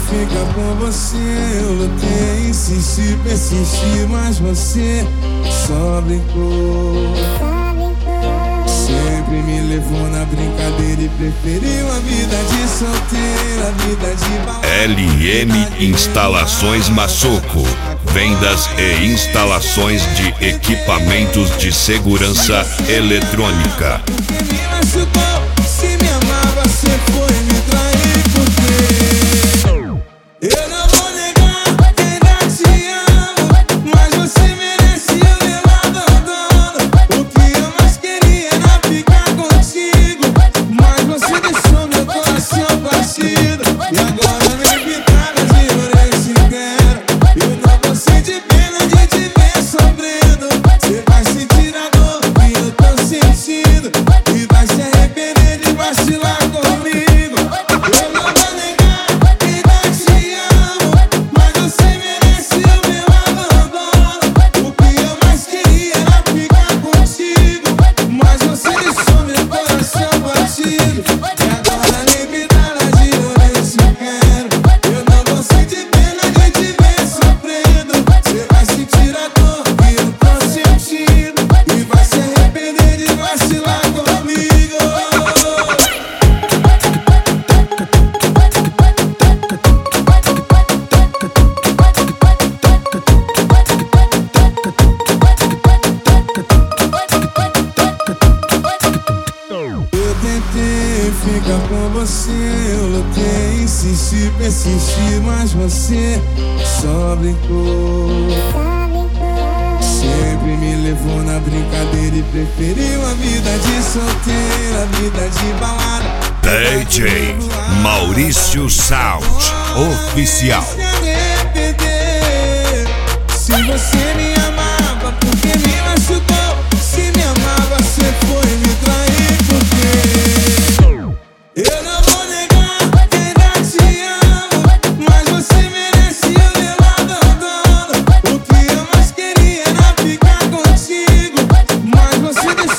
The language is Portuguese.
ficar com você. Eu lutei, insisti, persisti, mas você só brincou. Sempre me levou na brincadeira e preferiu a vida de solteira, a vida de balada. LM Instalações Massoco. Vendas e instalações de equipamentos de segurança eletrônica. Me machucou, se me amava, você foi me trair. Porque eu não vou negar que ainda te amo, mas você merece o meu abandono. O que eu mais queria era ficar contigo, mas você deixou meu coração partido. E agora me pintada de orelha quero. Eu não vou sentir pena de te ver sofrendo. Você vai sentir a dor que eu tô sentindo e vai se arrepender de vacilar comigo. Eu não vou negar que ainda te amo, mas você merece o meu abandono. O que eu mais queria era ficar contigo, mas você deixou meu coração partido. E agora nem pintada de orelha quero. Eu não vou sentir pena de te ver sofrendo. Você vai sentir a dor que eu tô sentindo e vai se arrepender de vacilar comigo. Eu tentei ficar com você, eu lutei, insisti, persisti, mas você só brincou. Sempre me levou na brincadeira e preferiu a vida de solteira, a vida de balada. DJ Maurício Sound Oficial. Se arrepender. Se você me amava, porque me machucou. Se me amava, você foi me trair. Porque eu não vou negar que ainda te amo, mas você merece o meu abandono. O que eu mais queria era ficar contigo, mas você deixou